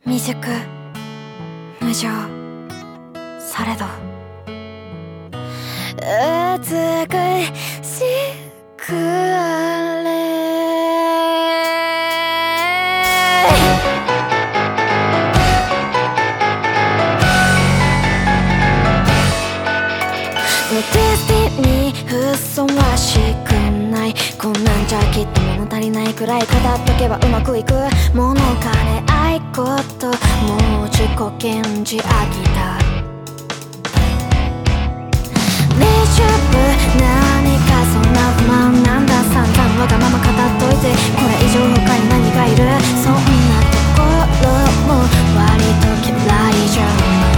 未熟無情されど美しくあれ。デスティにふさわしくない、こんなんじゃきっと物足りないくらい語っとけばうまくいく。物金愛こともう自己顕示飽きた。大丈夫何かそんな不満なんだ、散々わがまま語っといてこれ以上他に何がいる。そんなところも割と嫌いじゃ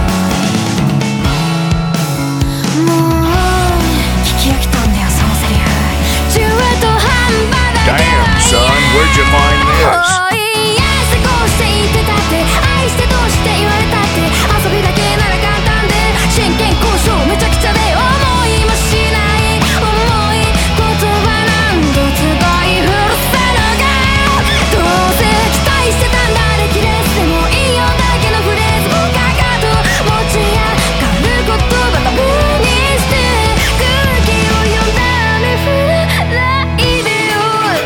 ない。もう聞き飽きたんだよそのセリフ。中途半端だけは Damn, son, where'd you find this? 愛してこうして言ってたって、愛してどうして言われたって、遊びだけなら簡単で真剣交渉めちゃくちゃで思いもしない重い言葉何度つばい古さのがどうせ期待してたんだ。できレースでもいいよだけのフレーズをかかと持ち上がる言葉タブーにして空気を読んだ雨降らないでよ。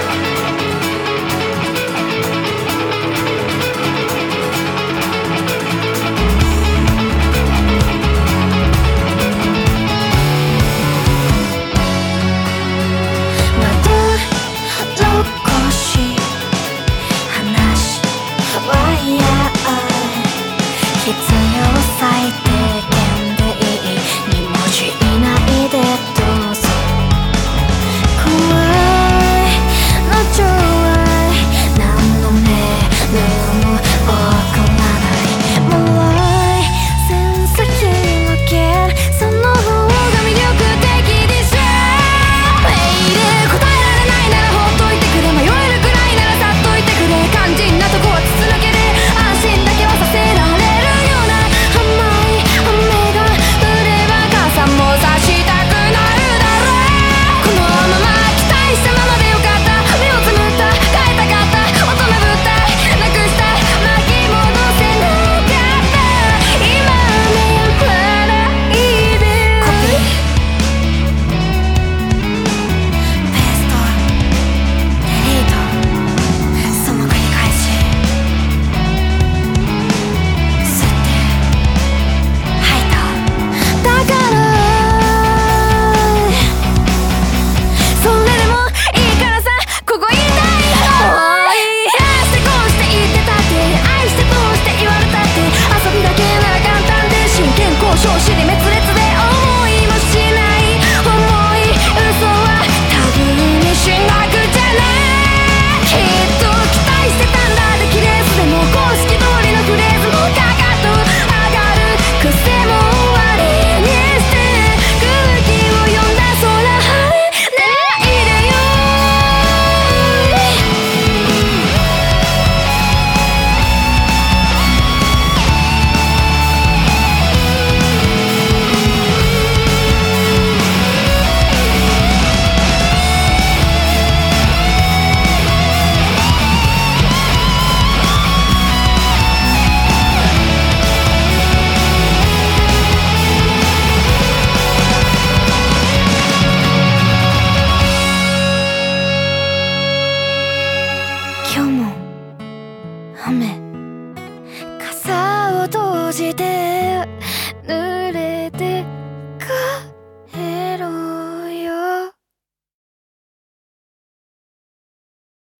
まどろこしい話はや必要最低限でいい2文字以内でどうぞ。怖いのちょい何のメールも送らないもろい線先のけその方が魅力的でしょ。メール答えられないならほっといてくれ、迷えるくらいならさっといてくれ、肝心なとこは筒抜けで安心だけはさせられるような甘い雨が降れば傘も差したくなるだろう。このまま期待したままでよかった。目をつむった変えたかった大人ぶったなくした巻き戻せなかった今目を張らないで。コピーペーストデリートその繰り返し吸って吐いた。だからそれでもいいからさここ言いたい。愛してこうして言ってたって愛してどうして言われたって遊びだけなら簡単で真剣交渉尻滅裂で思いもしない重い嘘はタブーにしなくちゃな。きっと期待してたんだ。できレースでも公式通りのフレーズもかかと上がる癖も終わりにして空気を読んだ空晴れないでよ。今日も雨傘を閉じて